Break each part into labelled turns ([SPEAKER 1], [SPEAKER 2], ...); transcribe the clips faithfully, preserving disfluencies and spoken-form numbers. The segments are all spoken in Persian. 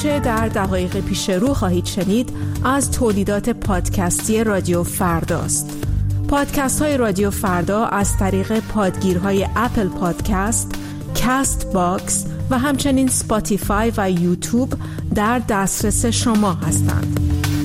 [SPEAKER 1] آنچه در دقایق پیش رو خواهید شنید از تولیدات پادکستی رادیو فرداست. پادکست های رادیو فردا از طریق پادگیرهای اپل پادکست، کست باکس و همچنین سپاتیفای و یوتیوب در دسترس شما هستند.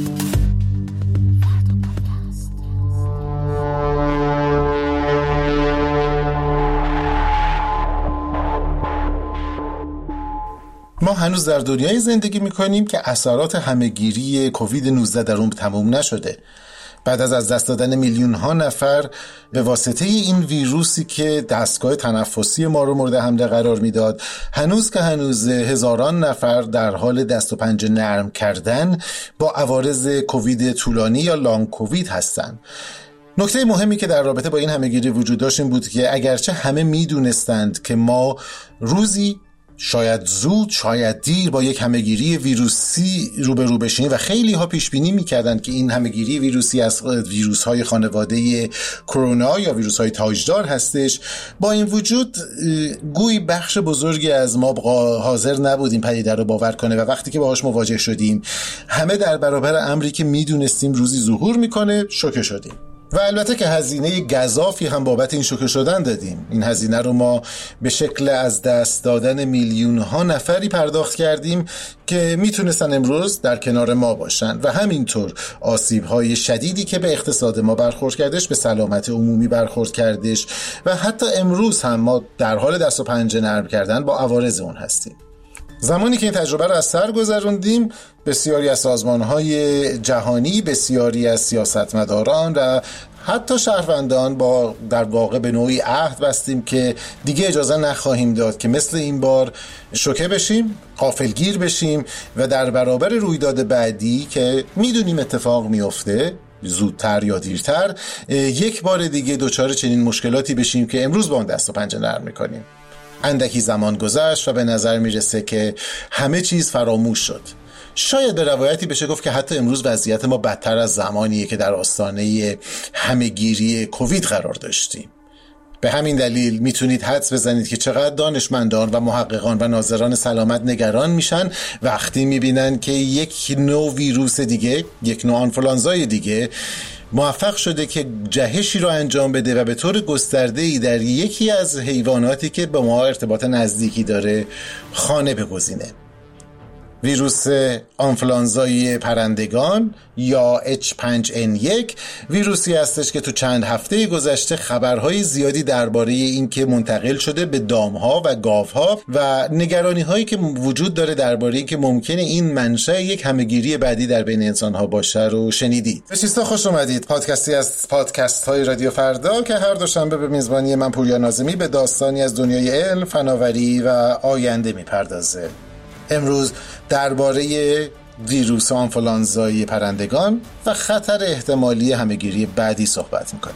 [SPEAKER 2] ما هنوز در دنیای زندگی میکنیم که اثرات همهگیری کووید نوزده در اون تموم نشده. بعد از از دست دادن میلیون ها نفر به واسطه این ویروسی که دستگاه تنفسی ما رو مورد حمله قرار میداد، هنوز که هنوز هزاران نفر در حال دست و پنجه نرم کردن با عوارض کووید طولانی یا لانگ کووید هستن. نکته مهمی که در رابطه با این همهگیری وجود داشت این بود که اگرچه همه میدونستند که ما روزی شاید زود شاید دیر با یک همهگیری ویروسی روبرو بشیم و خیلی ها پیش بینی می‌کردن که این همهگیری ویروسی از ویروس‌های خانواده کرونا یا ویروس‌های تاجدار هستش، با این وجود گویی بخش بزرگی از ما حاضر نبودیم پدیده رو باور کنه و وقتی که باهاش مواجه شدیم همه در برابر امری که میدونستیم روزی ظهور میکنه شوکه شدیم. و البته که هزینه گزافی هم بابت این شوکه شدن دادیم. این هزینه رو ما به شکل از دست دادن میلیون ها نفری پرداخت کردیم که میتونستن امروز در کنار ما باشن و همینطور آسیب های شدیدی که به اقتصاد ما برخورد کردش، به سلامت عمومی برخورد کردش و حتی امروز هم ما در حال دست و پنجه نرم کردن با عوارض اون هستیم. زمانی که این تجربه رو از سر گذروندیم، بسیاری از سازمان‌های جهانی، بسیاری از سیاستمداران و حتی شهروندان با در واقع به نوعی عهد بستیم که دیگه اجازه نخواهیم داد که مثل این بار شوکه بشیم، غافلگیر بشیم و در برابر رویداد بعدی که میدونیم اتفاق میفته زودتر یا دیرتر یک بار دیگه دچار چنین مشکلاتی بشیم که امروز با اون دست و پنجه نرم میکنیم. اندکی زمان گذشت و به نظر میرسه که همه چیز فراموش شد. شاید به روایتی بشه گفت که حتی امروز وضعیت ما بدتر از زمانیه که در آستانه همهگیری کووید قرار داشتیم. به همین دلیل میتونید حدس بزنید که چقدر دانشمندان و محققان و ناظران سلامت نگران میشن وقتی میبینن که یک نوع ویروس دیگه، یک نوع آنفولانزای دیگه موفق شده که جهشی رو انجام بده و به طور گسترده‌ای در یکی از حیواناتی که به ما ارتباط نزدیکی داره خانه بگزینه. ویروس آنفولانزای پرندگان یا اچ پنج ان یک ویروسی هستش که تو چند هفته گذشته خبرهای زیادی درباره این که منتقل شده به دامها و گاوها و نگرانی هایی که وجود داره درباره این که ممکنه این منشأ یک همهگیری بعدی در بین انسانها باشه رو شنیدید. به شیستا خوش اومدید. پادکستی از پادکست های رادیو فردا که هر دوشنبه به میزبانی من پوریا ناظمی به داستانی از دنیای علم، فناوری و آینده میپردازه. امروز درباره ویروس آنفولانزای پرندگان و خطر احتمالی همهگیری بعدی صحبت میکنیم.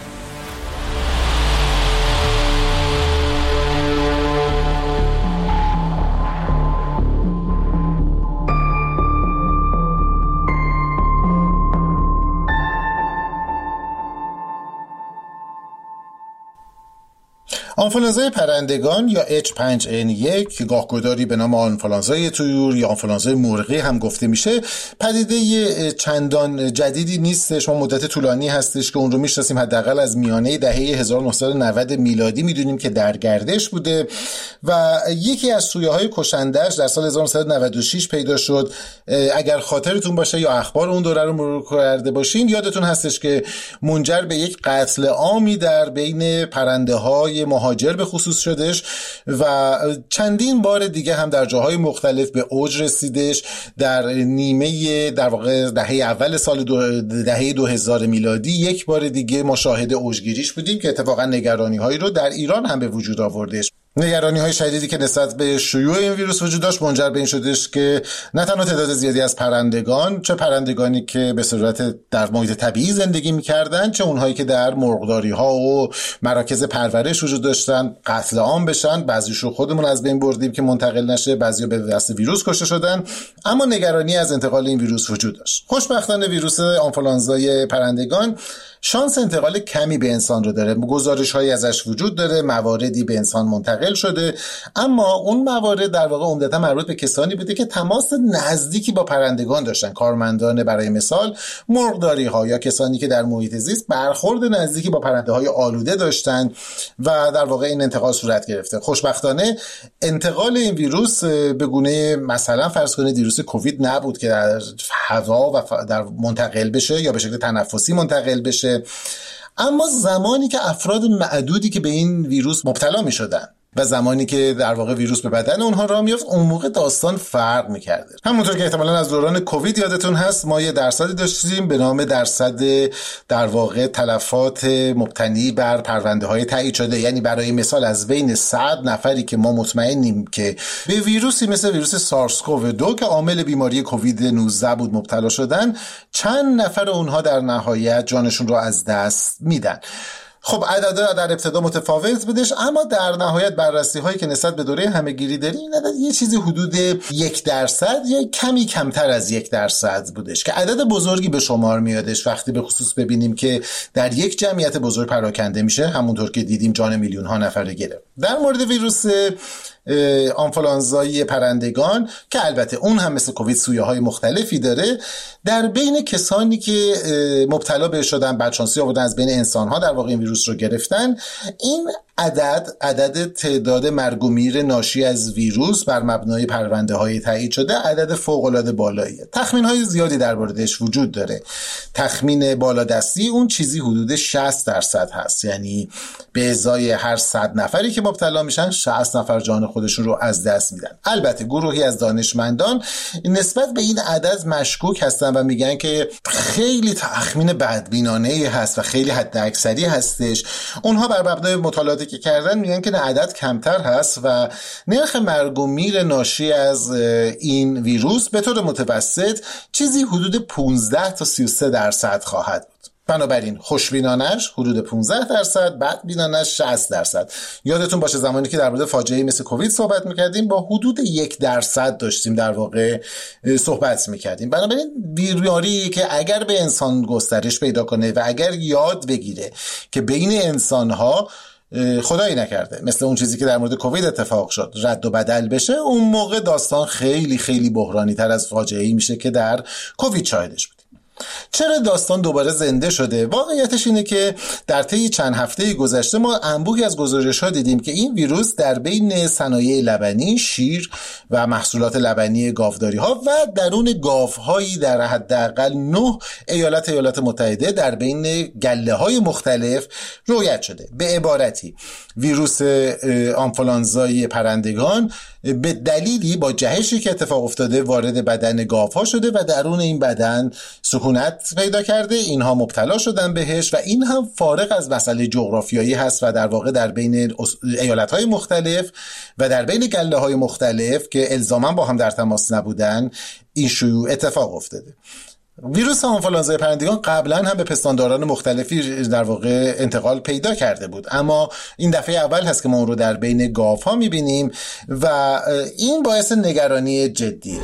[SPEAKER 2] آنفولانزای پرندگان یا اچ پنج ان یک که گاهگداری به نام آنفولانزای طیور یا آنفولانزای مرغی هم گفته میشه، پدیده چندان جدیدی نیستش. ما مدت طولانی هستش که اون رو میشناسیم، حداقل از میانه دهه هزار و نهصد و نود میلادی میدونیم که در گردش بوده و یکی از سویه‌های کشنده‌اش در سال هزار و نهصد و نود و شش پیدا شد. اگر خاطرتون باشه یا اخبار اون دوره رو مرور کرده باشین یادتون هستش که منجر به یک قتل عامی در بین پرنده‌های مهاجر به خصوص شدش و چندین بار دیگه هم در جاهای مختلف به اوج رسیدش. در نیمه در واقع دهه اول سال دو دهه دو هزار میلادی یک بار دیگه ما شاهد اوجگیریش بودیم که اتفاقا نگرانی هایی رو در ایران هم به وجود آوردش. نگرانی های شدیدی که نسبت به شیوع این ویروس وجود داشت منجر به این شدش که نه تنها تعداد زیادی از پرندگان، چه پرندگانی که به صورت در محیط طبیعی زندگی می‌کردند، چه اونهایی که در مرغداری‌ها و مراکز پرورش وجود داشتن قتل عام بشن. بعضیشو خودمون از بین بردیم که منتقل نشه، بعضیا به دست ویروس کشته شدن، اما نگرانی از انتقال این ویروس وجود داشت. خوشبختانه ویروس آنفولانزای پرندگان شانس انتقال کمی به انسان رو داره. گزارش‌هایی ازش وجود داره، مواردی به انسان منتقل منتقل شده، اما اون موارد در واقع عمدتا مربوط به کسانی بوده که تماس نزدیکی با پرندگان داشتن، کارمندان برای مثال مرغداری ها یا کسانی که در محیط زیست برخورد نزدیکی با پرنده های آلوده داشتن و در واقع این انتقال صورت گرفته. خوشبختانه انتقال این ویروس به گونه مثلا فرض کنید ویروس کووید نبود که در هوا و در منتقل بشه یا به شکل تنفسی منتقل بشه، اما زمانی که افراد معدودی که به این ویروس مبتلا می شدن و زمانی که در واقع ویروس به بدن اونها راه میافت، اون موقع داستان فرق می‌کرده. همونطور که احتمالاً از دوران کووید یادتون هست، ما یه درصدی داشتیم به نام درصد در واقع تلفات مبتنی بر پرونده‌های تایید شده، یعنی برای مثال از بین صد نفری که ما مطمئنیم که به ویروسی مثل ویروس سارس کوو دو که عامل بیماری کووید نوزده بود مبتلا شدن، چند نفر اونها در نهایت جانشون رو از دست میدن. خب عددها در ابتدا متفاوت بودش، اما در نهایت بررسی هایی که نسبت به دوره همه‌گیری داریم این عدد یه چیزی حدود یک درصد یا کمی کمتر از یک درصد بودش که عدد بزرگی به شمار میادش وقتی به خصوص ببینیم که در یک جمعیت بزرگ پراکنده میشه، همونطور که دیدیم جان میلیون ها نفر گرفت. در مورد ویروس آنفولانزای پرندگان که البته اون هم مثل کووید سویه های مختلفی داره، در بین کسانی که مبتلا به شدن بدشانسی آوردن از بین انسان ها در واقع این ویروس رو گرفتن، این عدد عدد تعداد مرگ و میر ناشی از ویروس بر مبنای پرونده های تایید شده عدد فوق العاده بالاییه. تخمین های زیادی در موردش وجود داره. تخمین بالادستی اون چیزی حدود شصت درصد هست، یعنی به ازای هر صد نفری که مبتلا میشن شصت نفر جان خودشون رو از دست میدن. البته گروهی از دانشمندان نسبت به این عدد مشکوک هستن و میگن که خیلی تخمین بدبینانه‌ای هست و خیلی حداکثری هستش. اونها بر مبنای مطالعاتی که کردن میگن که عدد کمتر هست و نرخ مرگ و میر ناشی از این ویروس به طور متوسط چیزی حدود پانزده تا سی و سه درصد خواهد بود. بنابراین خوشبینانش حدود پانزده درصد، بدبینانش شصت درصد. یادتون باشه زمانی که در مورد فاجعه مثل کووید صحبت میکردیم با حدود یک درصد داشتیم در واقع صحبت میکردیم. بنابراین بیماری که اگر به انسان گسترش پیدا کنه و اگر یاد بگیره که بین انسانها خدایی نکرده مثل اون چیزی که در مورد کووید اتفاق شد رد و بدل بشه، اون موقع داستان خیلی خیلی بحرانی تر از فاجعه‌ای میشه که در کووید شاهدش بود. چرا داستان دوباره زنده شده؟ واقعیتش اینه که در طی چند هفته گذشته ما انبوهی از گزارش‌ها دیدیم که این ویروس در بین صنایع لبنی، شیر و محصولات لبنی گاوداری‌ها و درون گاوهایی در حداقل نه ایالت ایالات متحده در بین گله‌های مختلف رویت شده. به عبارتی ویروس آنفولانزای پرندگان به دلیلی با جهشی که اتفاق افتاده وارد بدن گاوها شده و درون این بدن سکونت پیدا کرده، اینها مبتلا شدن بهش و این هم فارغ از مسئله جغرافیایی هست و در واقع در بین ایالت‌های مختلف و در بین گله‌های مختلف که الزاما با هم در تماس نبودن این شیوع اتفاق افتاده. ویروس آنفولانزای پرندگان قبلا هم به پستانداران مختلفی در واقع انتقال پیدا کرده بود، اما این دفعه اول هست که ما اون رو در بین گاوها می‌بینیم و این باعث نگرانی جدیه.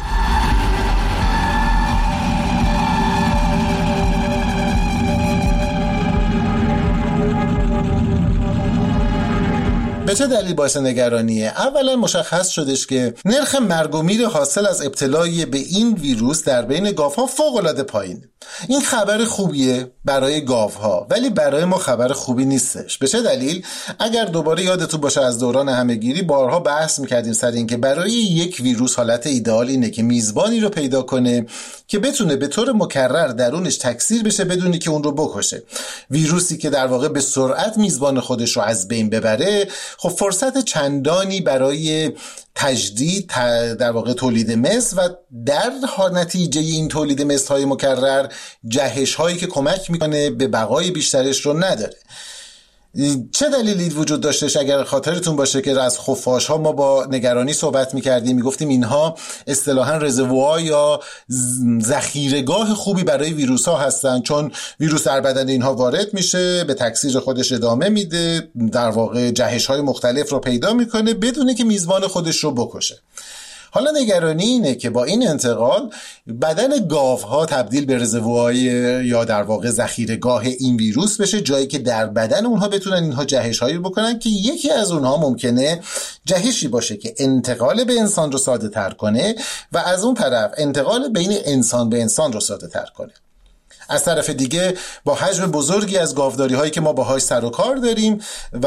[SPEAKER 2] به چه دلیل باعث نگرانیه؟ اولا مشخص شدش که نرخ مرگ و میر حاصل از ابتلای به این ویروس در بین گاوها فوق‌العاده پایینه. این خبر خوبیه برای گاوها ولی برای ما خبر خوبی نیستش. به چه دلیل؟ اگر دوباره یادتون باشه از دوران همه‌گیری بارها بحث می‌کردیم سر این که برای یک ویروس حالت ایدئال اینه که میزبانی رو پیدا کنه که بتونه به طور مکرر درونش تکثیر بشه بدونی که اون رو بکشه. ویروسی که در واقع به سرعت میزبان خودش رو از بین ببره، خب فرصت چندانی برای تجدید در واقع تولید مثل و در نتیجه این تولید مثل های مکرر جهش هایی که کمک میکنه به بقای بیشترش رو نداره. چه دلیلی وجود داشتش؟ اگر خاطرتون باشه که از خفاش ها ما با نگرانی صحبت میکردیم، میگفتیم اینها اصطلاحاً رزروار یا ذخیره‌گاه خوبی برای ویروس ها هستن، چون ویروس در بدن اینها وارد میشه، به تکثیر خودش ادامه میده، در واقع جهش های مختلف رو پیدا میکنه بدونه که میزبان خودش رو بکشه. حالا نگرانی اینه که با این انتقال بدن گاوها تبدیل به رزروای یا در واقع ذخیره‌گاه این ویروس بشه، جایی که در بدن اونها بتونن اینها جهش‌هایی بکنن که یکی از اونها ممکنه جهشی باشه که انتقال به انسان رو ساده تر کنه و از اون طرف انتقال بین انسان به انسان رو ساده تر کنه. از طرف دیگه با حجم بزرگی از گاوداری هایی که ما باهاش سر و کار داریم و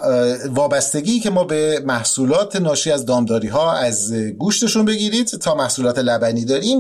[SPEAKER 2] وابستگی که ما به محصولات ناشی از دامداری ها از گوشتشون بگیرید تا محصولات لبنی داریم،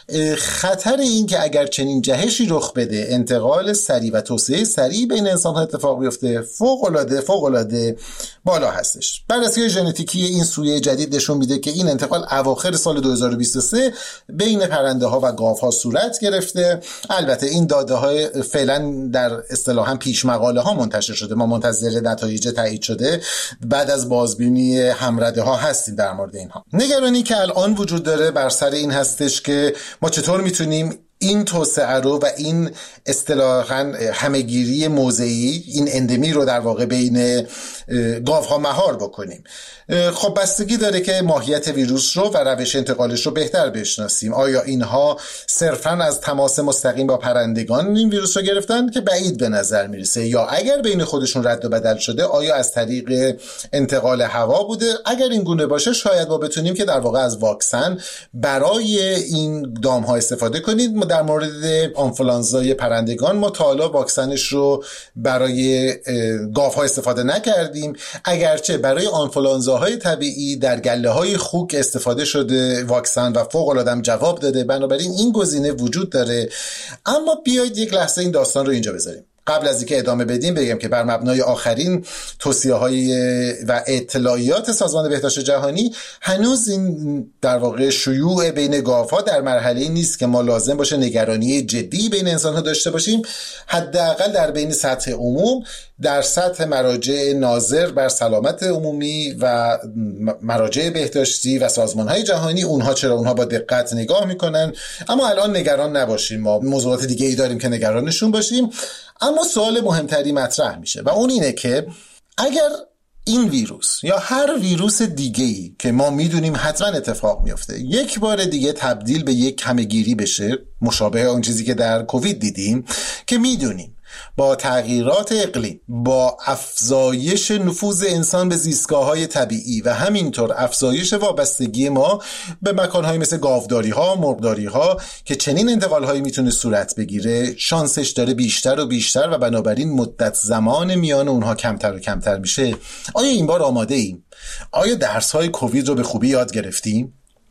[SPEAKER 2] خطر این که اگر چنین جهشی رخ بده انتقال سریع و توسعه سریع بین انسان ها اتفاق بیفته فوق العاده فوق العاده بالا هستش. بررسی ژنتیکی این سویه جدید نشون میده که این انتقال اواخر سال دو هزار و بیست و سه بین پرنده ها و گاو ها صورت گرفته. البته این داده های فعلا در اصطلاحاً پیش مقاله ها منتشر شده، ما منتظر نتایج تایید شده بعد از بازبینی همرده ها هستیم در مورد اینها. نگرانی که الان وجود داره بر سر این هستش که ما چطور میتونیم این توسعه رو و این اصطلاحاً همهگیری موضعی، این اندمی رو در واقع بین گاوها مهار بکنیم. خب بستگی داره که ماهیت ویروس رو و روش انتقالش رو بهتر بشناسیم. آیا اینها صرفاً از تماس مستقیم با پرندگان این ویروس رو گرفتن که بعید به نظر میرسه، یا اگر بین خودشون رد و بدل شده آیا از طریق انتقال هوا بوده؟ اگر این گونه باشه شاید ما بتونیم که در واقع از واکسن برای این دام‌ها استفاده کنیم. در مورد آنفولانزای پرندگان ما تا حالا واکسنش رو برای گاوها استفاده نکردیم، اگرچه برای آنفولانزاهای طبیعی در گله‌های خوک استفاده شده واکسن و فوق العاده جواب داده. بنابراین این گزینه وجود داره. اما بیایید یک لحظه این داستان رو اینجا بذاریم. قبل از اینکه ادامه بدیم بگم که بر مبنای آخرین توصیه‌های و اطلاعیات سازمان بهداشت جهانی هنوز این در واقع شیوع بین گاوها در مرحله نیست که ما لازم باشه نگرانی جدی بین انسان‌ها داشته باشیم. حداقل در بین سطح عموم، در سطح مراجع ناظر بر سلامت عمومی و مراجع بهداشتی و سازمان‌های جهانی، اونها چرا اونها با دقت نگاه میکنن. اما الان نگران نباشیم، ما موضوعات دیگه ای داریم که نگرانشون باشیم. اما سوال مهمتری مطرح میشه و اون اینه که اگر این ویروس یا هر ویروس دیگه‌ای که ما میدونیم حتما اتفاق میفته یک بار دیگه تبدیل به یک همه‌گیری بشه، مشابه اون چیزی که در کووید دیدیم که میدونیم با تغییرات اقلیم، با افزایش نفوذ انسان به زیستگاه‌های طبیعی و همینطور افزایش وابستگی ما به مکان‌های مثل گاوداری‌ها، مرغداری‌ها که چنین انتقال‌هایی میتونه صورت بگیره، شانسش داره بیشتر و بیشتر و بنابراین مدت زمان میان اونها کمتر و کمتر میشه. آیا این بار آماده ایم؟ آیا درس‌های کووید رو به خوبی یاد گرفتیم؟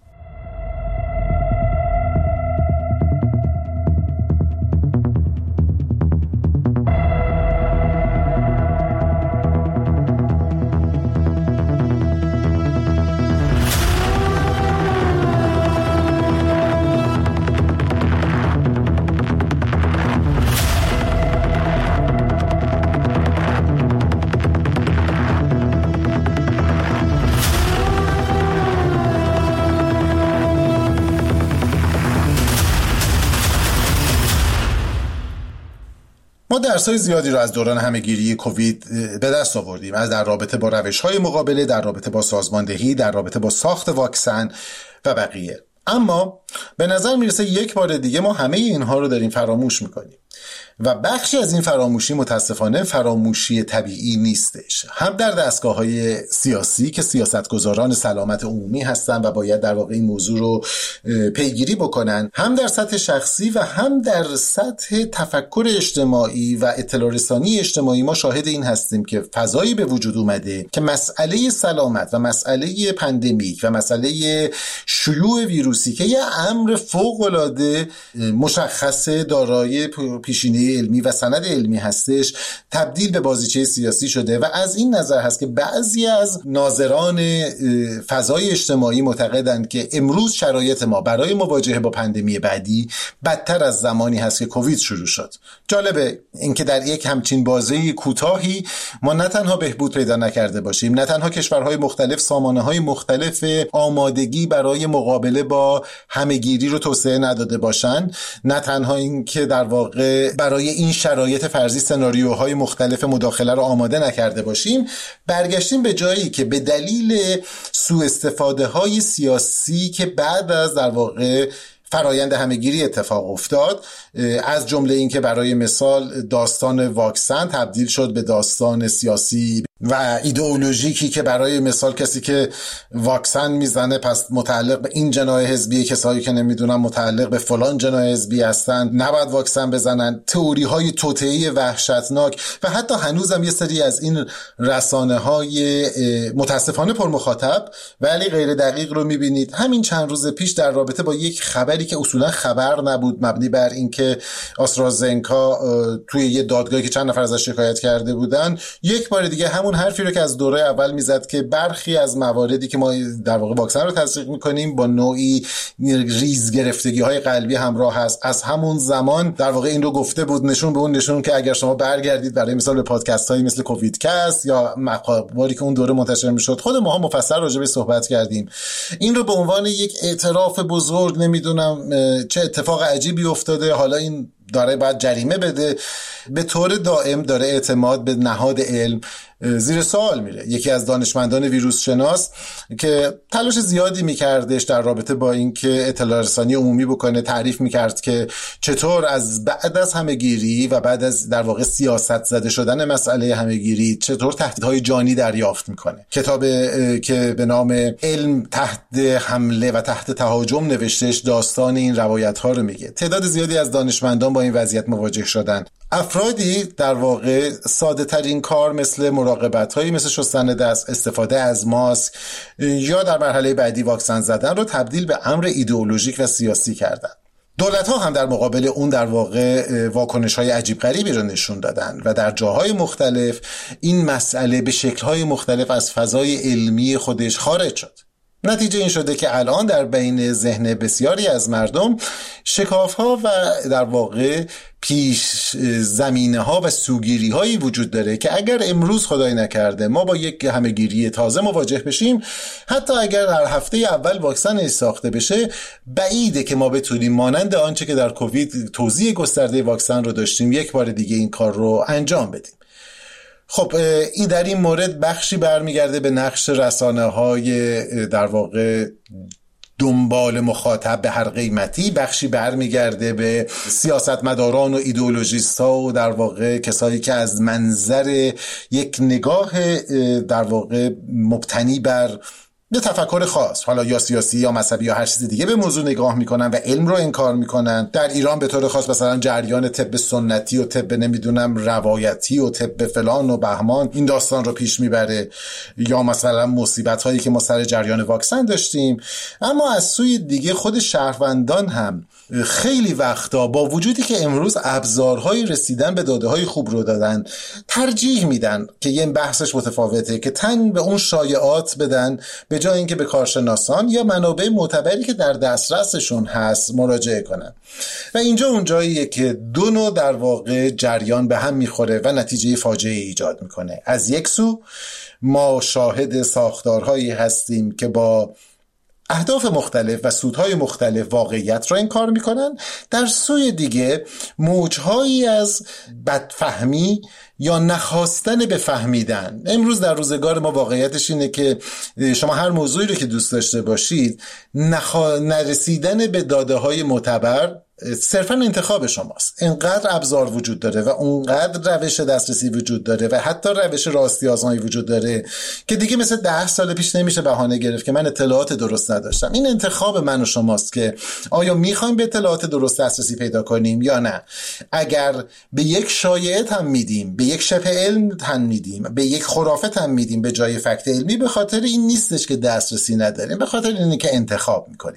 [SPEAKER 2] ما درس‌های زیادی رو از دوران همه‌گیری کووید به دست آوردیم، از در رابطه با روش‌های مقابله، در رابطه با سازماندهی، در رابطه با ساخت واکسن و بقیه. اما به نظر میرسه یک بار دیگه ما همه اینها رو داریم فراموش میکنیم و بخشی از این فراموشی متاسفانه فراموشی طبیعی نیستش، هم در دستگاه‌های سیاسی که سیاستگزاران سلامت عمومی هستن و باید در واقع این موضوع رو پیگیری بکنن، هم در سطح شخصی و هم در سطح تفکر اجتماعی و اطلاع رسانی اجتماعی. ما شاهد این هستیم که فضایی به وجود اومده که مسئله سلامت و مسئله پندمیک و مسئله شیوع ویروسی که یه امر فوق‌العاده مشخص دارای پیشینه علمی و سند علمی هستش، تبدیل به بازیچه سیاسی شده و از این نظر هست که بعضی از ناظران فضای اجتماعی معتقدند که امروز شرایط ما برای مواجهه با پندمی بعدی بدتر از زمانی هست که کووید شروع شد. جالبه اینکه در یک همچین بازه کوتاهی ما نه تنها بهبود پیدا نکرده باشیم، نه تنها کشورهای مختلف سامانه‌های مختلف آمادگی برای مقابله با همه‌گیری رو توسعه نداده باشند، نه تنها اینکه در واقع که برای این شرایط فرضی سناریوهای مختلف مداخله رو آماده نکرده باشیم، برگشتیم به جایی که به دلیل سوء استفاده های سیاسی که بعد از در واقع فرایند همهگیری اتفاق افتاد، از جمله این که برای مثال داستان واکسن تبدیل شد به داستان سیاسی و ایدئولوژیکی که برای مثال کسی که واکسن میزنه پس متعلق به این جناح حزبی، کسایی که نمیدونم متعلق به فلان جناح حزبی هستن نباید واکسن بزنن، تئوری های توطئه‌ای وحشتناک و حتی هنوزم یه سری از این رسانه های متاسفانه پر مخاطب ولی غیر دقیق رو میبینید. همین چند روز پیش در رابطه با یک خبری که اصولا خبر نبود، مبنی بر اینکه آسترازنکا توی یه دادگاهی که چند نفر ازش شکایت کرده بودن، یک بار دیگه همون حرفی رو که از دوره اول میزد که برخی از مواردی که ما در واقع واکسن رو تزریق میکنیم با نوعی ریز گرفتگی های قلبی همراه هست، از همون زمان در واقع این رو گفته بود، نشون به اون نشون که اگر شما برگردید برای مثال به پادکست هایی مثل کووید کست یا مقاله‌ای که اون دوره منتشر میشد، خود ما هم مفصل راجع به صحبت کردیم. این رو به عنوان یک اعتراف بزرگ، نمیدونم چه اتفاق عجیبی افتاده، حالا این داره باید جریمه بده، به طور دائم داره اعتماد به نهاد علم زیر سوال میره. یکی از دانشمندان ویروس شناس که تلاش زیادی میکردش در رابطه با اینکه اطلاع رسانی عمومی بکنه، تعریف میکرد که چطور از بعد از همهگیری و بعد از در واقع سیاست زده شدن مسئله همهگیری چطور تهدیدهای جانی دریافت میکنه. کتاب که به نام علم تحت حمله و تحت تهاجم نوشتهش داستان این روایت ها رو میگه. تعداد زیادی از دانشمندان با این وضعیت مواجه شدن. افرادی در واقع ساده ترین کار مثل مراقبت هایی مثل شستن دست، استفاده از ماسک یا در مرحله بعدی واکسن زدن رو تبدیل به امر ایدئولوژیک و سیاسی کردن. دولت ها هم در مقابل اون در واقع واکنش های عجیب غریبی رو نشون دادن و در جاهای مختلف این مسئله به شکل های مختلف از فضای علمی خودش خارج شد. نتیجه این شده که الان در بین ذهن بسیاری از مردم شکاف ها و در واقع پیش زمینه ها و سوگیری هایی وجود داره که اگر امروز خدای نکرده ما با یک همهگیری تازه مواجه بشیم، حتی اگر در هفته اول واکسن ساخته بشه، بعیده که ما بتونیم مانند آنچه که در کووید توزیع گسترده واکسن رو داشتیم یک بار دیگه این کار رو انجام بدیم. خب این در این مورد بخشی برمیگرده به نقش رسانه‌های در واقع دنبال مخاطب به هر قیمتی، بخشی برمیگرده به سیاستمداران و ایدئولوژیست‌ها و در واقع کسایی که از منظر یک نگاه در واقع مبتنی بر به تفکر خاص، حالا یا سیاسی یا مذهبی یا هر چیز دیگه، به موضوع نگاه میکنن و علم رو انکار میکنن. در ایران به طور خاص مثلا جریان طب سنتی و طب نمیدونم روایتی و طب فلان و بهمان این داستان رو پیش میبره، یا مثلا مصیبت هایی که ما سر جریان واکسن داشتیم. اما از سوی دیگه خود شهروندان هم خیلی وقتا با وجودی که امروز ابزارهای رسیدن به داده‌های خوب رو دادن، ترجیح میدن که یه بحثش متفاوته که تن به اون شایعات بدن به جای اینکه به کارشناسان یا منابع معتبری که در دسترسشون هست مراجعه کنن. و اینجا اون جاییه که دو نوع در واقع جریان به هم میخوره و نتیجه فاجعه ایجاد میکنه. از یک سو ما شاهد ساختارهایی هستیم که با اهداف مختلف و سودهای مختلف واقعیت را انکار میکنن، در سوی دیگه موجهایی از بدفهمی یا نخواستن به فهمیدن. امروز در روزگار ما واقعیتش اینه که شما هر موضوعی رو که دوست داشته باشید، نخوا... نرسیدن به داده های معتبر صرفا انتخاب شماست. اینقدر ابزار وجود داره و اونقدر روش دسترسی وجود داره و حتی روش راستی آزمایی وجود داره که دیگه مثل ده سال پیش نمیشه بهانه گرفت که من اطلاعات درست نداشتم. این انتخاب من و شماست که آیا میخوایم به اطلاعات درست دسترسی پیدا کنیم یا نه. اگر به یک شایعه تن میدیم، به یک شبه علم تن میدیم، به یک خرافه تن میدیم به جای فکت علمی، به خاطر این نیستش که دسترسی نداریم، به خاطر اینه که انتخاب میکنیم.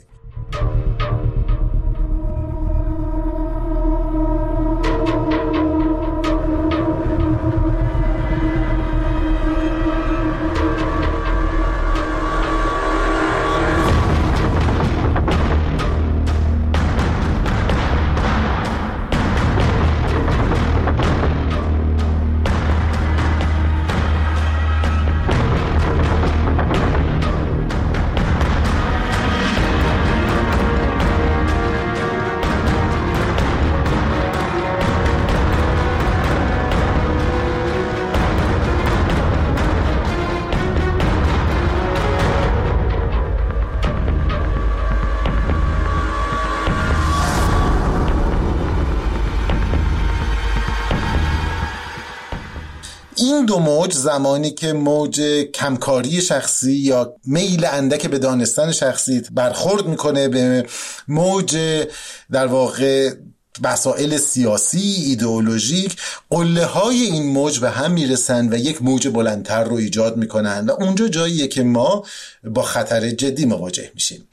[SPEAKER 2] این دو موج، زمانی که موج کمکاری شخصی یا میل اندک به دانستن شخصی برخورد میکنه به موج در واقع مسائل سیاسی، ایدئولوژیک، قله های این موج به هم میرسن و یک موج بلندتر رو ایجاد میکنن و اونجا جاییه که ما با خطر جدی مواجه میشیم.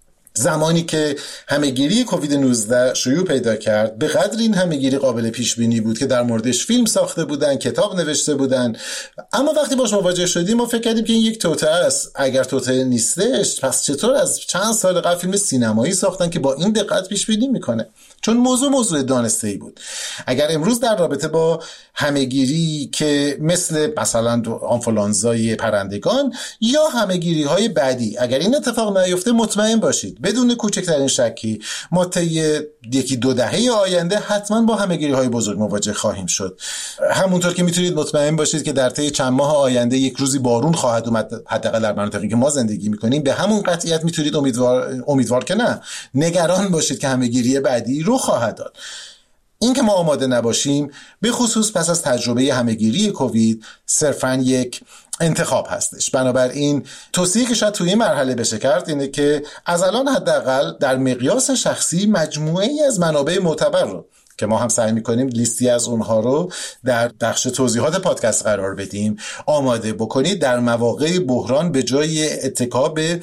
[SPEAKER 2] زمانی که همهگیری کووید نوزده شیوع پیدا کرد، به قدر این همهگیری قابل پیش بینی بود که در موردش فیلم ساخته بودن، کتاب نوشته بودن، اما وقتی باش مواجه شدیم ما فکر کردیم که این یک توطئه است. اگر توطئه نیستش پس چطور از چند سال قبل فیلم سینمایی ساختن که با این دقت پیش بینی میکنه؟ چون موضوع موضوع دانسته‌ای بود. اگر امروز در رابطه با همهگیری که مثل مثلا آنفولانزای پرندگان یا همهگیری‌های بعدی اگر این اتفاق نیفته، مطمئن باشید بدون کوچکترین شکی ما طی یکی دو دهه آینده حتما با همهگیری‌های بزرگ مواجه خواهیم شد. همونطور که میتونید مطمئن باشید که در طی چند ماه آینده یک روزی بارون خواهد اومد، حداقل در مناطقی که ما زندگی می‌کنیم. به همون قطعیت میتونید امیدوار امیدوار که نه، نگران باشید که همهگیری بعدی رو خواهد داد. این که ما آماده نباشیم، به خصوص پس از تجربه همهگیری کووید، صرفاً یک انتخاب هستش. بنابراین توصیه که شاید توی این مرحله بشه کرد اینه که از الان حداقل در مقیاس شخصی مجموعه‌ای از منابع معتبر رو که ما هم سعی می‌کنیم لیستی از اونها رو در بخش توضیحات پادکست قرار بدیم آماده بکنید. در مواقع بحران به جای اتکا به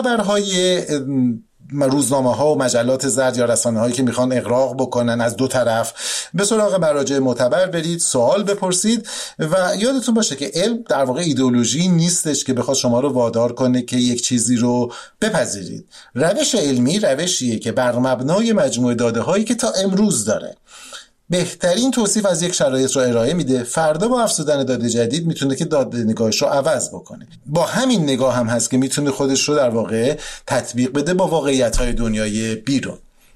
[SPEAKER 2] خبرهای روزنامه ها و مجلات زرد یا رسانه هایی که میخوان اغراق بکنن از دو طرف، به سراغ مراجع معتبر برید، سوال بپرسید و یادتون باشه که علم در واقع ایدئولوژی نیستش که بخواد شما رو وادار کنه که یک چیزی رو بپذیرید. روش علمی روشیه که بر مبنای مجموعه داده هایی که تا امروز داره بهترین توصیف از یک شرایط رو ارائه میده. فردا با افزودن داده جدید میتونه که داده نگاهش رو عوض بکنه. با همین نگاه هم هست که میتونه خودش رو در واقع تطبیق بده با واقعیت‌های دنیای بیرون.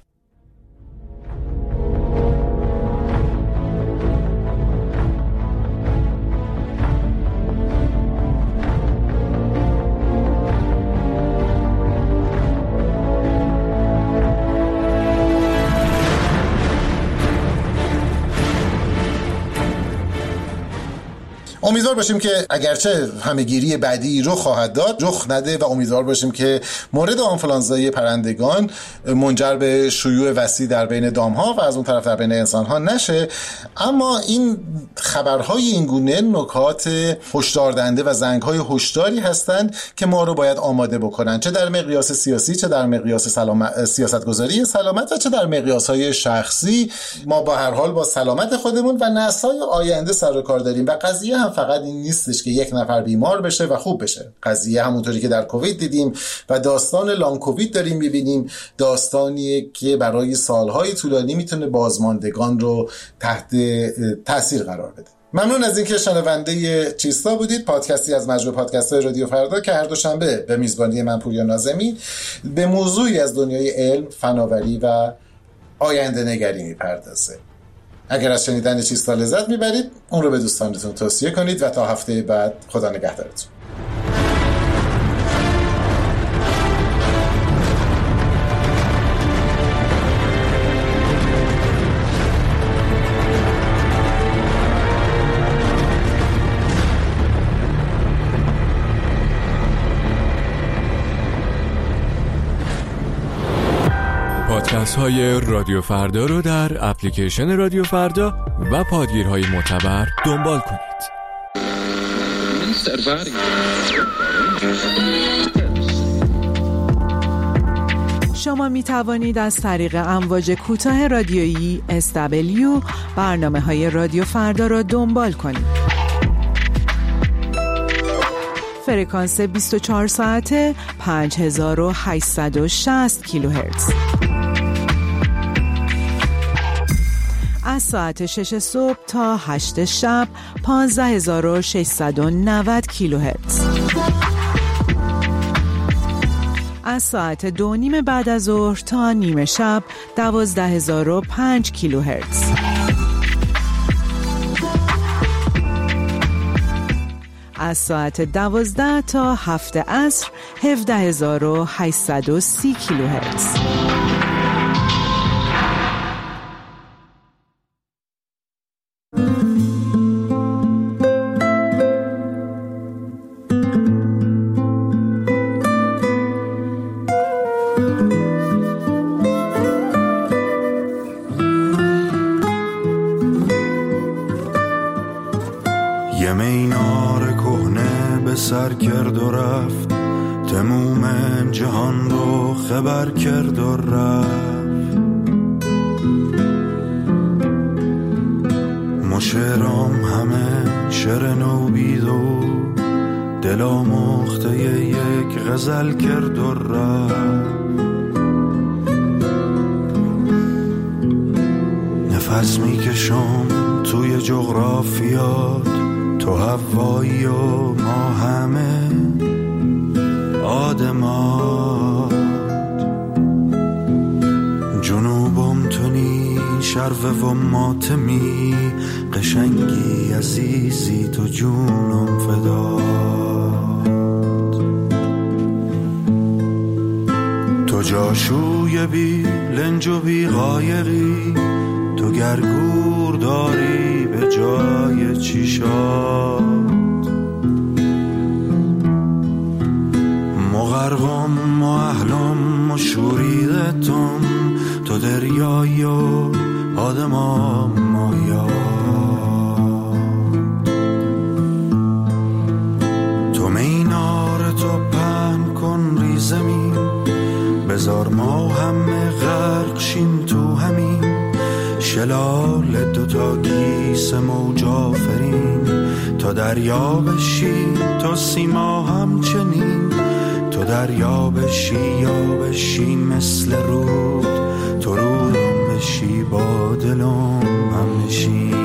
[SPEAKER 2] امیدوار باشیم که اگرچه همهگیری بعدی رخ خواهد داد رخ نده و امیدوار باشیم که مورد آنفولانزای پرندگان منجر به شیوع وسیع در بین دامها و از اون طرف در بین انسانها نشه. اما این خبرهای اینگونه نکات هشدار دهنده و زنگ‌های هشداری هستند که ما رو باید آماده بکنن، چه در مقیاس سیاسی، چه در مقیاس سلامت، سیاستگذاری سلامت و چه در مقیاس‌های شخصی. ما با هر حال با سلامت خودمون و نسل‌های آینده سر و کار داریم و قضیه هم فقط این نیستش که یک نفر بیمار بشه و خوب بشه. قضیه همونطوری که در کووید دیدیم و داستان لانگ کووید داریم می‌بینیم، داستانیه که برای سالهای طولانی میتونه بازماندگان رو تحت تاثیر قرار بده. ممنون از اینکه شنونده چیستا بودید، پادکستی از مجموعه پادکست‌های رادیو فردا که هر دوشنبه به میزبانی من پوریا ناظمی به موضوعی از دنیای علم، فناوری و آینده نگری میپردازه. اگر از شنیدن چیستا لذت میبرید اون رو به دوستانتون توصیه کنید و تا هفته بعد خدا نگهدارتون.
[SPEAKER 3] پادکست های رادیو فردا رو در اپلیکیشن رادیو فردا و پادگیرهای معتبر دنبال کنید.
[SPEAKER 1] شما می توانید از طریق امواج کوتاه رادیویی اس دبلیو برنامه های رادیو فردا را دنبال کنید. فرکانس بیست و چهار ساعته پنج هزار و هشتصد و شصت کیلوهرتز. از ساعت شش صبح تا هشت شب پانزده هزار و ششصد و نود کیلوهرتز. از ساعت دو نیم بعد از ظهر تا نیمه شب دوازده هزار و پنج کیلوهرتز. از ساعت دوازده تا هفت عصر هفده هزار و هشتصد و سی کیلوهرتز.
[SPEAKER 4] یه مینار کهنه به سر کرد و رفت، تموم جهان رو خبر کرد و رفت. مشرام همه شعر نو بید و دلا مخته یک غزل کرد و رفت. نفس میکشم توی جغرافیات، تو هوایی و ما همه آدمات. جنوبم تونی شرف و ماتمی، قشنگی عزیزی تو جونم فدات. تو جاشوی بی لنج و بی قایقی، تو گرگور داری به جای چیشات. مغرقم و اهلم و شوریدتم، تو دریایی و آدمام مایات. تو مینار تو پهن کن ری زمین، بذار ما همه غرق شیم تو همین شلال دوتا گیس موج آفرین. تو دریا بشی تو سیما همچنین، تو دریا بشی یا بشی مثل رود، تو رودم بشی با دلم هم نشین.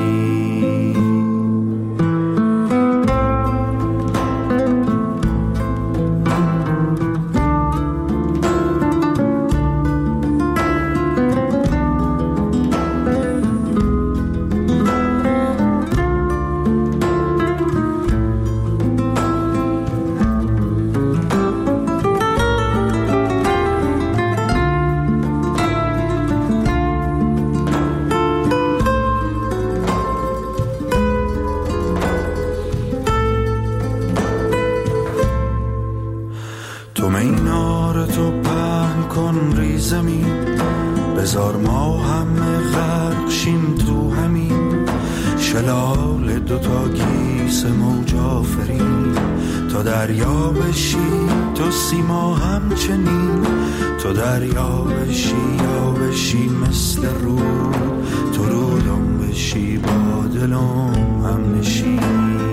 [SPEAKER 4] بذار ما همه غرق شیم تو همین شلال دوتا گیس موج آفرین. تو دریا بشی تو سیما همچنین، تو دریا بشی یا بشی مثل رود، تو رودم بشی با دلم هم نشین.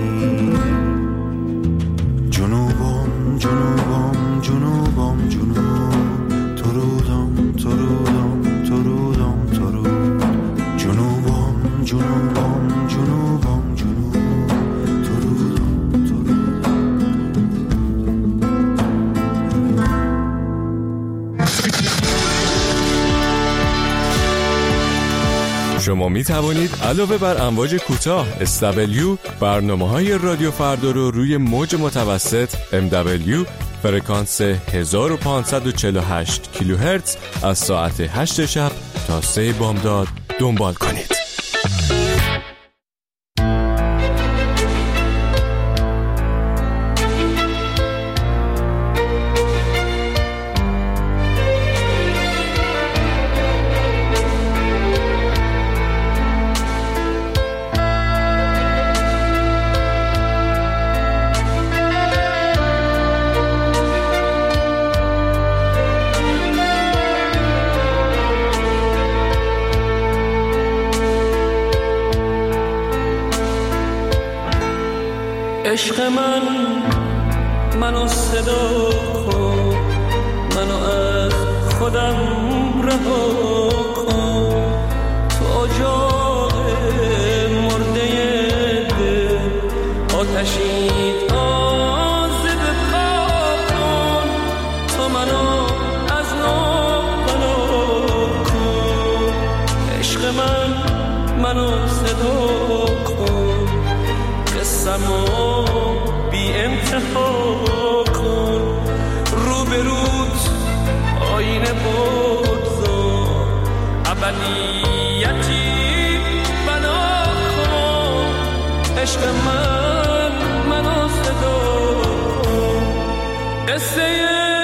[SPEAKER 4] جنوبم جنوبم جنوبم جنوب، تو رودم تو رودم تو رودم تو رود. جنوبم جنوبم جنوبم جنوب، تو رودم تو رودم.
[SPEAKER 3] شما می توانید علاوه بر امواج کوتاه اس دبلیو برنامه‌های رادیو فردا رو روی موج متوسط ام دبلیو فرکانس هزار و پانصد و چهل و هشت کیلوهرتز از ساعت هشت شب تا سه بامداد دنبال کنید.
[SPEAKER 5] عشق من منو صدا کن، منو از خودم رها کن. تو اجاق مرده دل آتشی تازه بپا کن. تو منو از نو بنا کن. عشق من منو صدا کن، قصه‌مو بی انتها کن. رو به روت آینه بگذار، ابدیتی بنا کن. عشق من منو صدا کن، قصه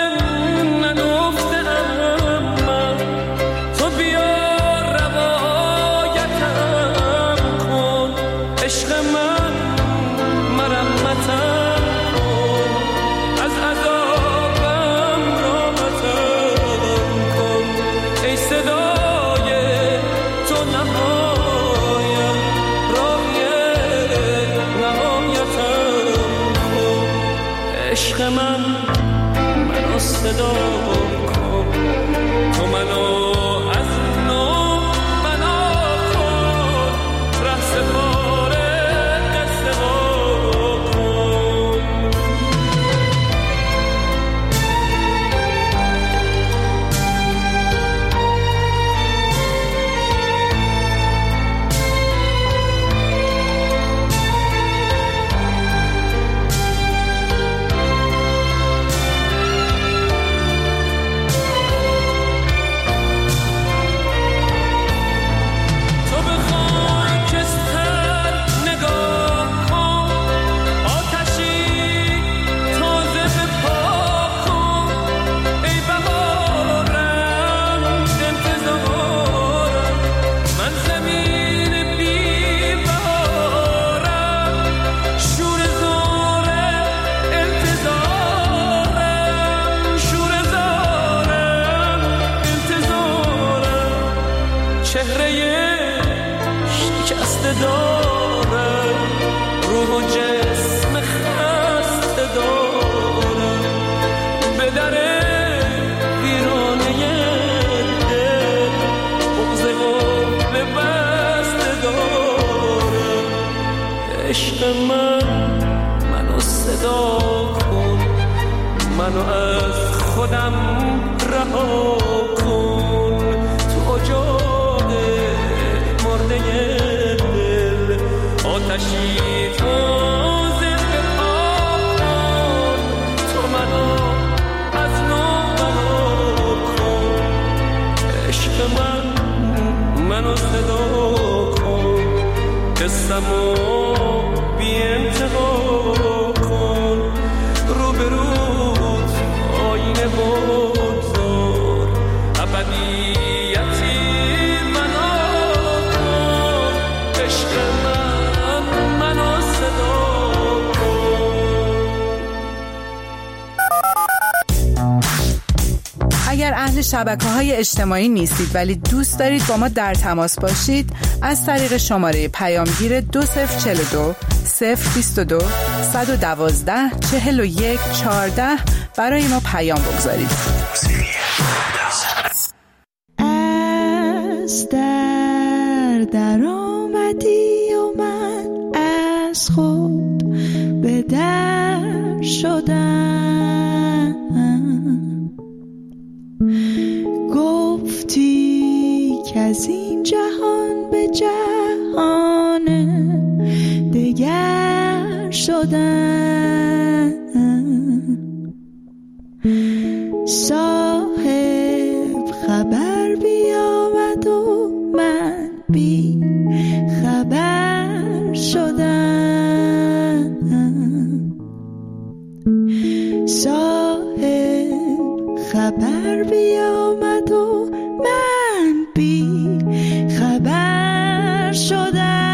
[SPEAKER 5] نگفته‌ام من، تو بیا روایتم کن. عشق من عشق من منو صدا کن، تو منو از نو بنا کن، ره سپاره قصه کن. عشق من منو صدا کن، منو از خودم رها کن، تو اجاق مرده دل آتشی تازه بپا کن، تو منو از نو بنا کن. عشق من منو صدا کن، قصه‌مو بی انتها کن، رو به روت آینه بگذار، ابدیتی بنا کن. عشق من منو صدا کن.
[SPEAKER 1] اگر اهل شبکه‌های اجتماعی نیستید ولی دوست دارید با ما در تماس باشید، از طریق شماره پیامگیر دو صفر چهل و دو صفر بیست و دو صد و دوازده چهل و یک چهارده برای ما پیام بگذارید.
[SPEAKER 6] از در در آمدی و من از خود به در شدم، گفتی که از این جهان به جهان دگر شدم، صاحب خبر بیامد و من بی خبر شدم، صاحب خبر بیامد و من بی خبر شدم.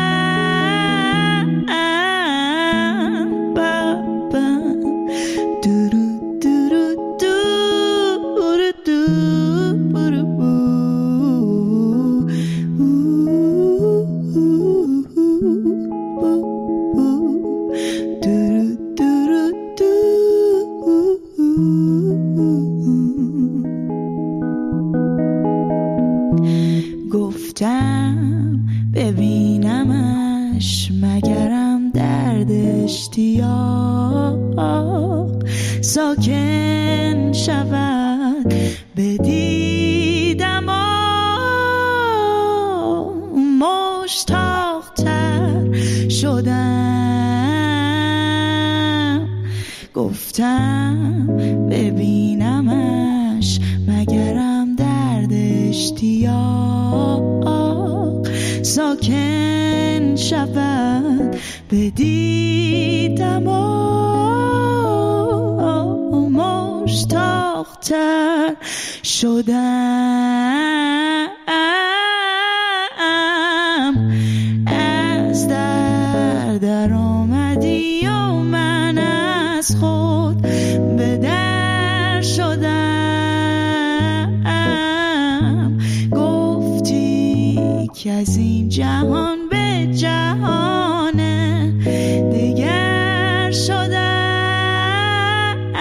[SPEAKER 6] گفتم ببینمش مگرم درد اشتیاق ساکن شود، بدیدم مشتاق تر شدم. گفتم ببینمش مگرم درد اشتیاق ساکن شود، بدیدم مشتاق تر شدم. از در در آمدی و من از خود به در شدم، گفتی که از این جهان به جهان دیگر شدم.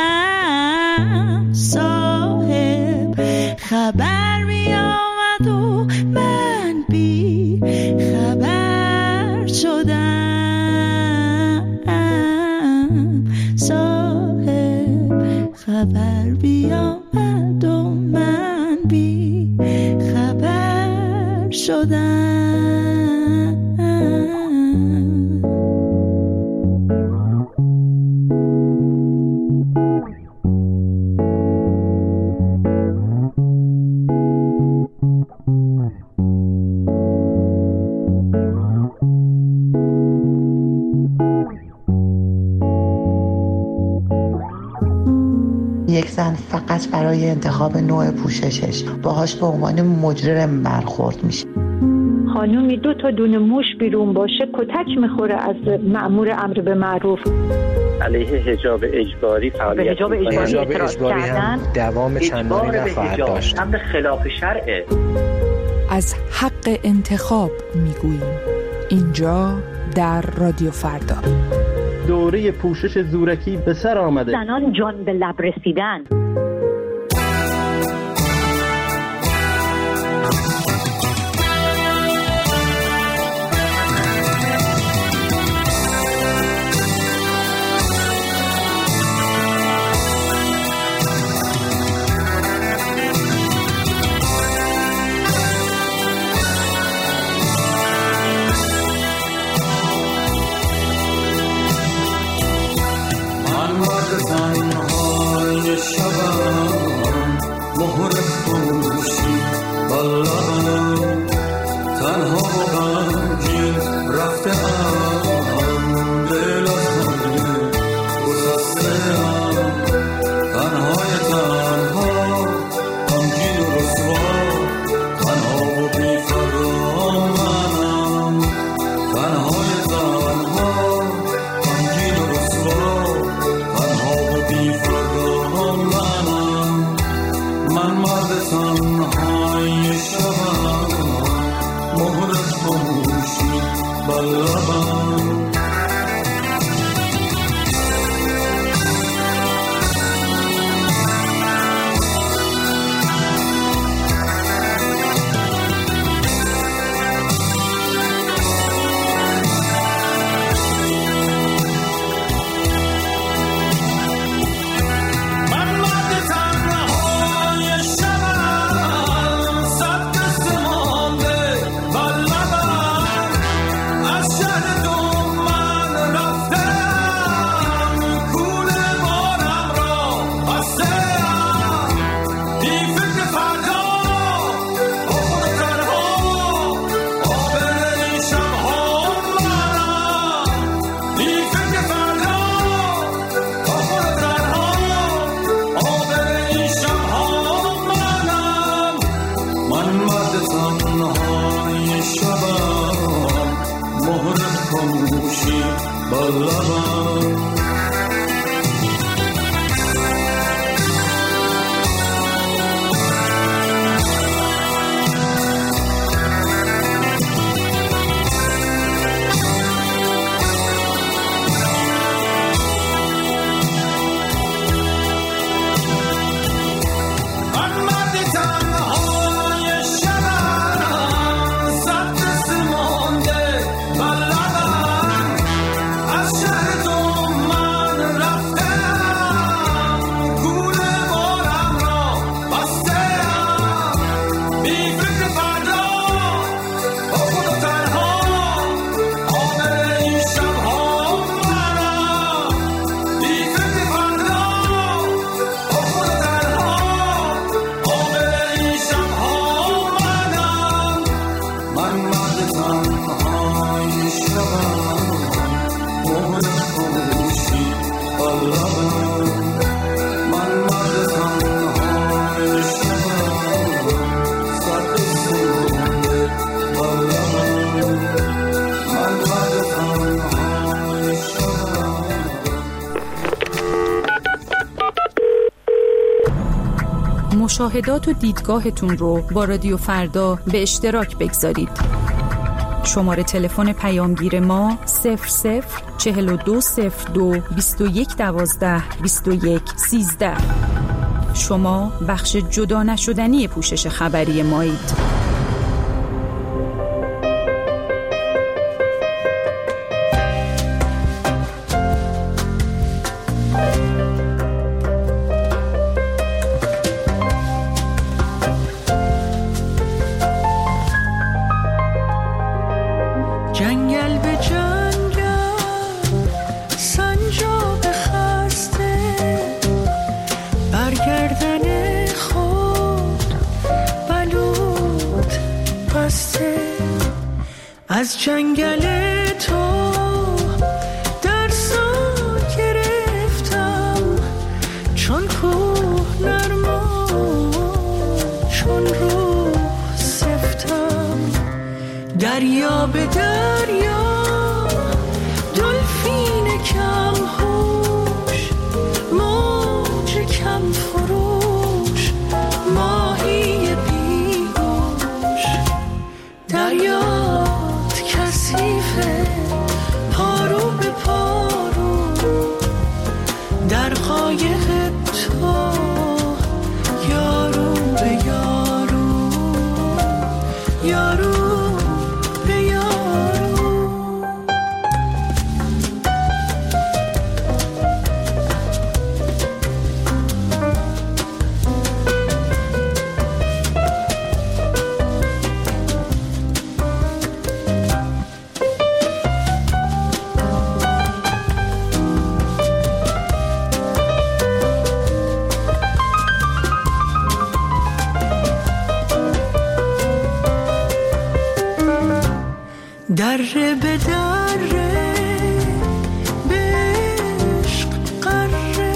[SPEAKER 7] زن فقط برای انتخاب نوع پوششش باهاش به عنوان مجرم برخورد میشه.
[SPEAKER 8] خانومی دو تا دونه موش بیرون باشه کتک میخوره از مأمور امر به معروف.
[SPEAKER 9] علیه حجاب اجباری فعالیت
[SPEAKER 10] حجاب اجباری,
[SPEAKER 9] حجاب
[SPEAKER 10] اجباری هم دوام چندانی نخواهد داشت.
[SPEAKER 9] امر خلاف شرعه.
[SPEAKER 1] از حق انتخاب میگوییم اینجا در رادیو فردا.
[SPEAKER 11] دوره پوشش زورکی به سر آمده.
[SPEAKER 8] زنان جان به لب رسیدن.
[SPEAKER 1] مشاهدات و دیدگاهتون رو با رادیو فردا به اشتراک بگذارید. شماره تلفن پیامگیر ما صفر صفر چهل و دو صفر دو بیست و یک دوازده بیست و یک سیزده. شما بخش جدا نشدنی پوشش خبری مایید.
[SPEAKER 6] جنگل به جنگل سنجاب خسته برگردن خود بلود بسته از جنگل تو درسا گرفتم چون کوه دریا به دریا دلفین کم هوش، موج کم فروش، ماهی بیگوش. دریات کثیفه پارو به پارو، در قایق تو یارو به یارو، یارو به یارو. دره به دره به عشق قره،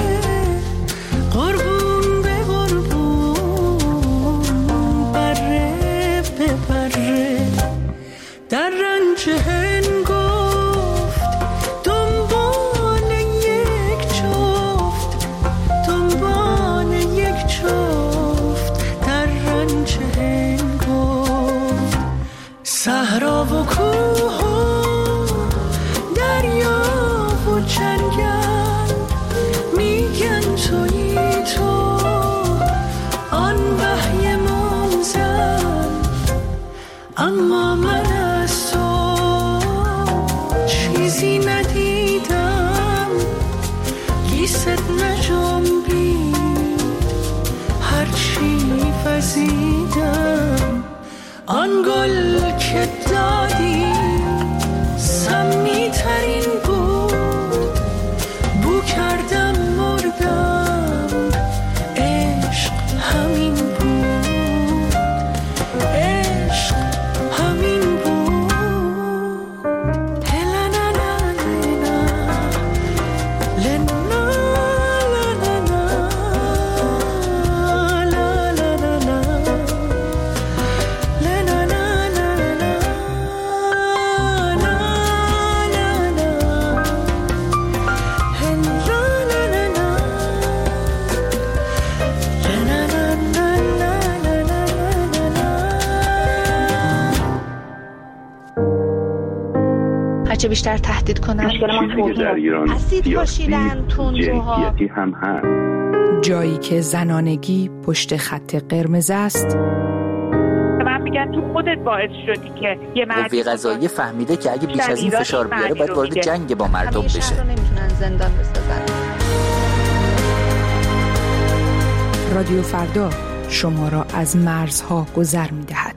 [SPEAKER 6] قربون به قربون، بره به بره. در رنج هنگفت دنبال یک جفت، دنبال یک جفت. در رنج هنگفت صحرا و کوه و دریا و جنگل، میگن تویی تو آن وحی منزل. اما من از تو چیزی ندیدم، گیست نجنبید هرچی وزیدم. آن گل که دادی سمی ترین بود، بو کردم مردم، عشق همین بود، عشق همین بود. هلا لا لا لینا لینا لا لا لا لا لا لا.
[SPEAKER 12] هرچه بیشتر تهدید کنن اسید پاشیدن تندروها
[SPEAKER 13] هم هست.
[SPEAKER 1] جایی که زنانگی پشت خط قرمز است.
[SPEAKER 14] من میگم تو خودت باعث شدی که یه مرد
[SPEAKER 15] قوه قضاییه فهمیده که اگه بیش از این فشار بیاره باید وارد جنگ با مردم بشه.
[SPEAKER 12] همیشه رو نمیتونن زندان بسازن.
[SPEAKER 1] رادیو فردا شما را از مرزها گذر می‌دهد.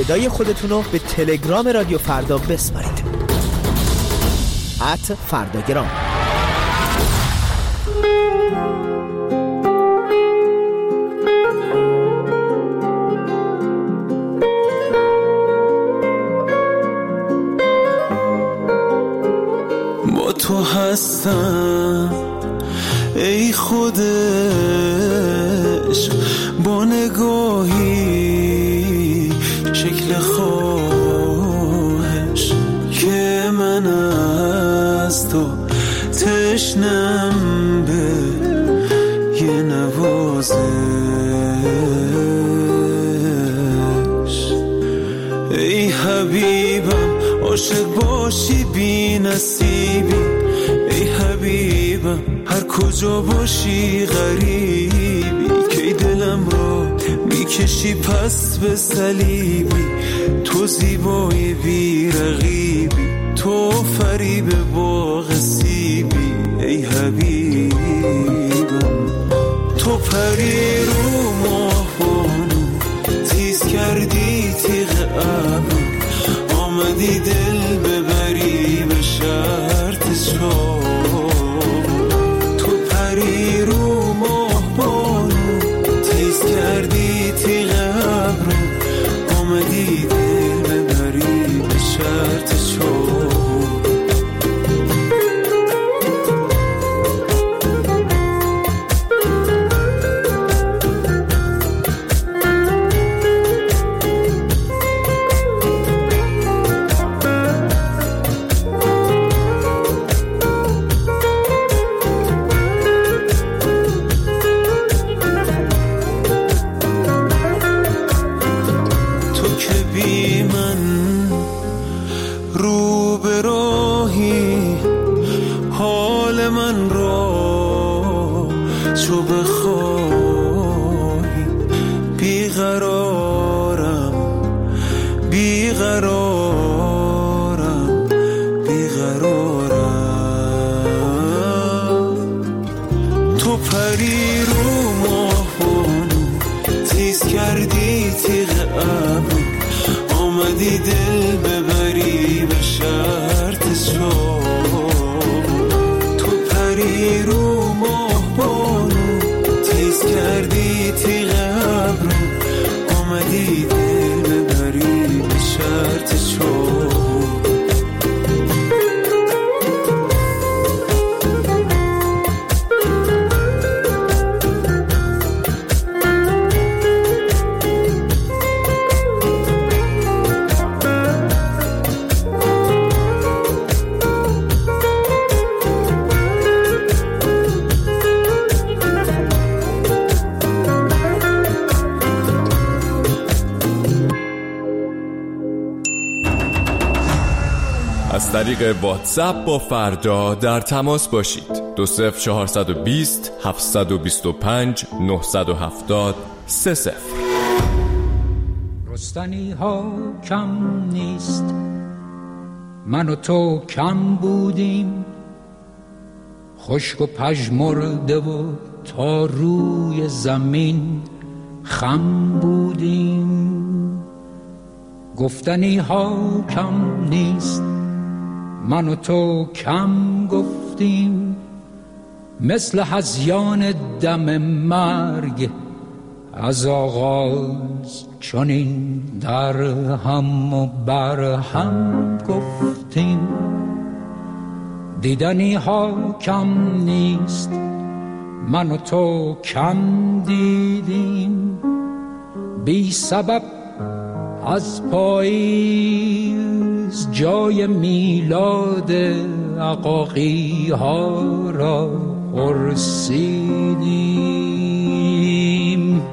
[SPEAKER 13] صدای خودتون رو به تلگرام رادیو فردا بسپارید. ات فرداگرام.
[SPEAKER 4] با تو هستم ای خود عشق، با نگاهی شکل خواهش که من از تو تشنم به یه نوازش. ای حبیبم عاشق باشی بی نصیبی، ای حبیبم هر کجا باشی غریبی، که دلم را میکشی پس به صلیبی. تو زیبای بی رقیبی، تو فریب باغ سیبی، ای حبیبم. تو پری رو ماه بانو تیز کردی تیغ ابرو، آمدی دل ببری به شرط شام. تو پری رو ماه بانو تیز کردی تیغ ابرو، آمدی دل ببری به شرط شام.
[SPEAKER 3] از طریق واتساپ با فردا در تماس باشید. دو صفر چهارصد و بیست هفتصد و بیست و پنج نهصد و هفتاد سه صفر.
[SPEAKER 16] رستنی ها کم نیست، من و تو کم بودیم، خشک و پژمرده و تا روی زمین خم بودیم. گفتنی ها کم نیست، من و تو کم گفتیم، مثل هذیان دم مرگ از آغاز چنین در هم و بر هم گفتیم. دیدنی ها کم نیست، من و تو کم دیدیم، بی سبب از پاییز جای میلاد عقاقی ها را پرسیدیم.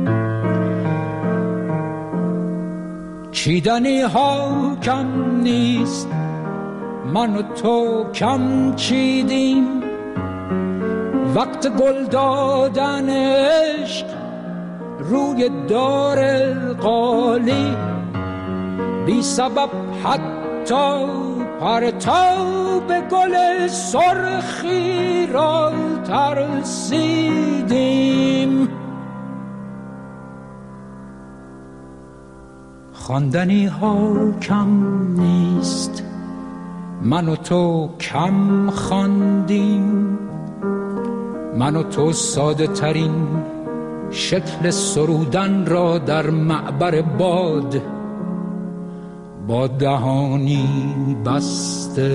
[SPEAKER 16] چیدنی ها کم نیست، من و تو کم چیدیم، وقت گل دادن عشق روی دار القالی، بی سبب حتی پرتاب گل سرخی را ترسیدیم. خواندنی ها کم نیست، من و تو کم خواندیم، من و تو ساده ترین شکل سرودن را در معبر باد با دهانی بسته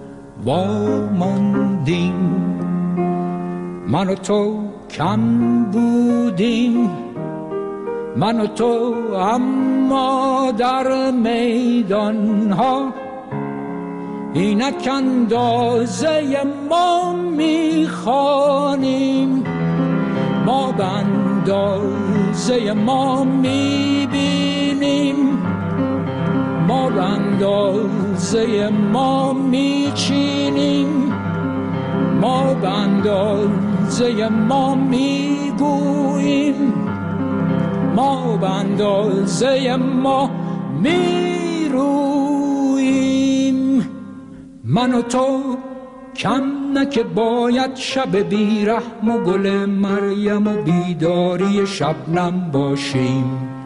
[SPEAKER 16] واماندیم. من و تو کم بودیم، من و تو اما در میدان ها اینک اندازه ما میخوانیم، ما به اندازه ما میبینیم، ما به اندازه ما میچینیم، ما به اندازه ما میگوییم، ما به اندازه ما میرویم. من و تو کم نه که باید شب بیرحم و گل مریم و بیداری شبنم باشیم.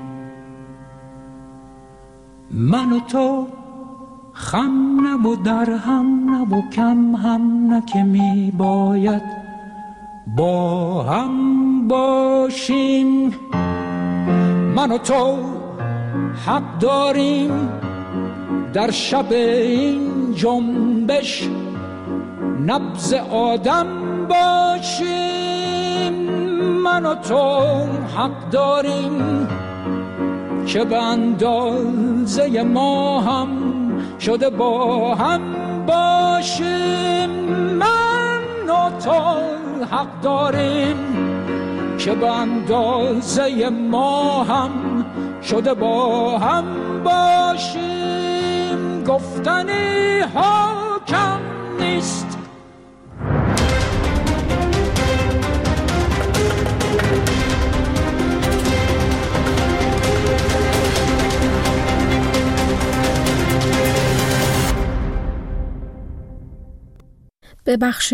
[SPEAKER 16] من و تو خم نه و در هم نه و کم هم نه که می باید با هم باشیم. من و تو حق داریم در شب این جنبش نبض آدم باشیم. من و تو حق داریم که به اندازه ما هم شده با هم باشیم. من و تو حق داریم که به اندازه ما هم شده با هم باشیم. گفتنی ها کم نیست.
[SPEAKER 1] به بخش